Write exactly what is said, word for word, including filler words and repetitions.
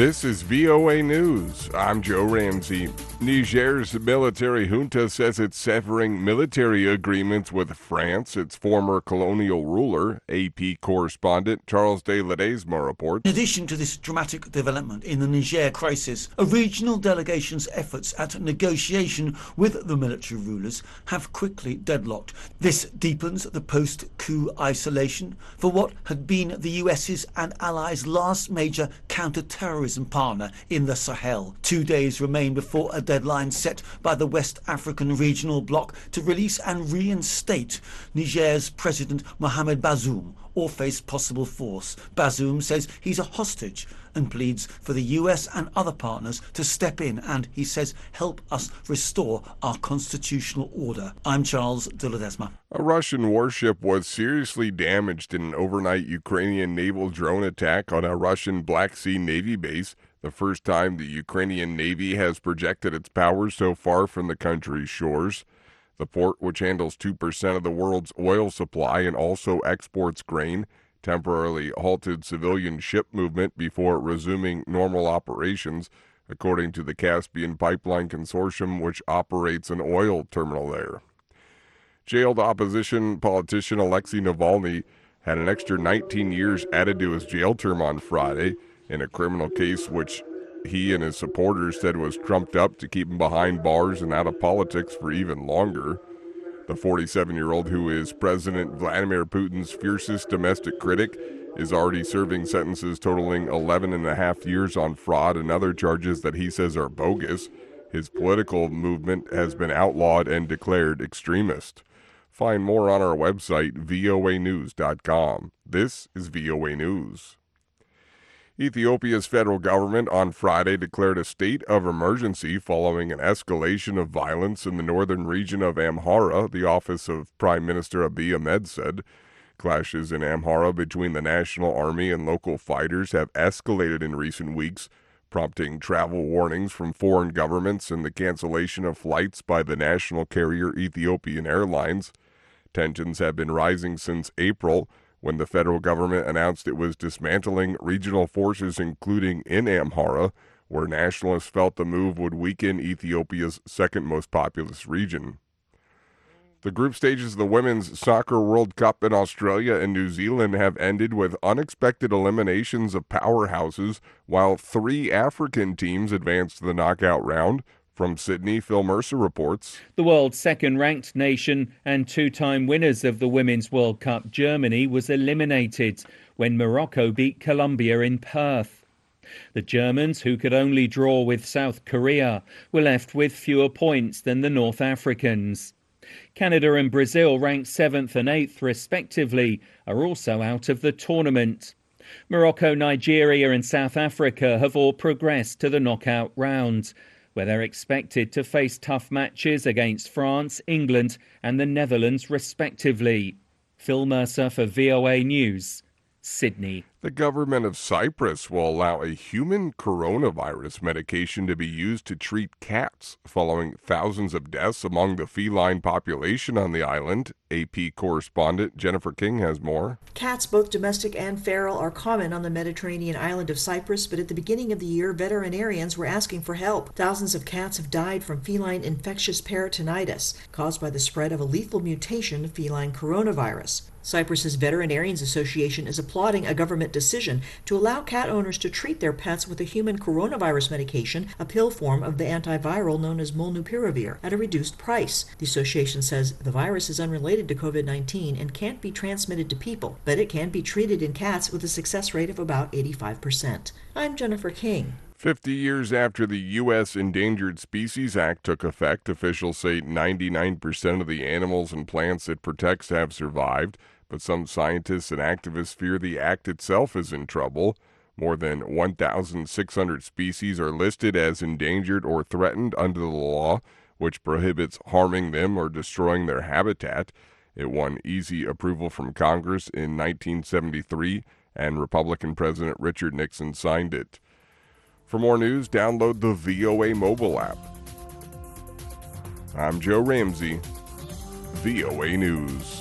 This is V O A News. I'm Joe Ramsey. Niger's military junta says it's severing military agreements with France, its former colonial ruler. A P correspondent Charles de Ledesma reports. In addition to this dramatic development in the Niger crisis, a regional delegation's efforts at negotiation with the military rulers have quickly deadlocked. This deepens the post-coup isolation for what had been the US's and allies' last major counter-terrorism partner in the Sahel. Two days remain before a deadline set by the West African regional bloc to release and reinstate Niger's President Mohamed Bazoum or face possible force. Bazoum says he's a hostage and pleads for the U S and other partners to step in and, he says, help us restore our constitutional order. I'm Charles de Ledesma. A Russian warship was seriously damaged in an overnight Ukrainian naval drone attack on a Russian Black Sea Navy base, the first time the Ukrainian Navy has projected its powers so far from the country's shores. The port, which handles two percent of the world's oil supply and also exports grain, temporarily halted civilian ship movement before resuming normal operations, according to the Caspian Pipeline Consortium, which operates an oil terminal there. Jailed opposition politician Alexei Navalny had an extra nineteen years added to his jail term on Friday in a criminal case which he and his supporters said was trumped up to keep him behind bars and out of politics for even longer. The forty-seven-year-old, who is President Vladimir Putin's fiercest domestic critic, is already serving sentences totaling eleven and a half years on fraud and other charges that he says are bogus. His political movement has been outlawed and declared extremist. Find more on our website, V O A news dot com. This is V O A News. Ethiopia's federal government on Friday declared a state of emergency following an escalation of violence in the northern region of Amhara, the office of Prime Minister Abiy Ahmed said. Clashes in Amhara between the National Army and local fighters have escalated in recent weeks, prompting travel warnings from foreign governments and the cancellation of flights by the national carrier Ethiopian Airlines. Tensions have been rising since April, when the federal government announced it was dismantling regional forces, including in Amhara, where nationalists felt the move would weaken Ethiopia's second most populous region. The group stages of the Women's Soccer World Cup in Australia and New Zealand have ended with unexpected eliminations of powerhouses, while three African teams advanced to the knockout round. From Sydney, Phil Mercer reports. The world's second-ranked nation and two-time winners of the Women's World Cup, Germany, was eliminated when Morocco beat Colombia in Perth. The Germans, who could only draw with South Korea, were left with fewer points than the North Africans. Canada and Brazil, ranked seventh and eighth respectively, are also out of the tournament. Morocco, Nigeria and South Africa have all progressed to the knockout round, where they're expected to face tough matches against France, England and the Netherlands respectively. Phil Mercer for V O A News, Sydney. The government of Cyprus will allow a human coronavirus medication to be used to treat cats following thousands of deaths among the feline population on the island. A P correspondent Jennifer King has more. Cats, both domestic and feral, are common on the Mediterranean island of Cyprus, but at the beginning of the year, veterinarians were asking for help. Thousands of cats have died from feline infectious peritonitis, caused by the spread of a lethal mutation of feline coronavirus. Cyprus's Veterinarians Association is applauding a government decision to allow cat owners to treat their pets with a human coronavirus medication, a pill form of the antiviral known as molnupiravir, at a reduced price. The association says the virus is unrelated to COVID nineteen and can't be transmitted to people, but it can be treated in cats with a success rate of about eighty-five percent. I'm Jennifer King. Fifty years after the U S Endangered Species Act took effect, officials say ninety-nine percent of the animals and plants it protects have survived, but some scientists and activists fear the act itself is in trouble. More than one thousand six hundred species are listed as endangered or threatened under the law, which prohibits harming them or destroying their habitat. It won easy approval from Congress in nineteen seventy-three, and Republican President Richard Nixon signed it. For more news, download the V O A mobile app. I'm Joe Ramsey, V O A News.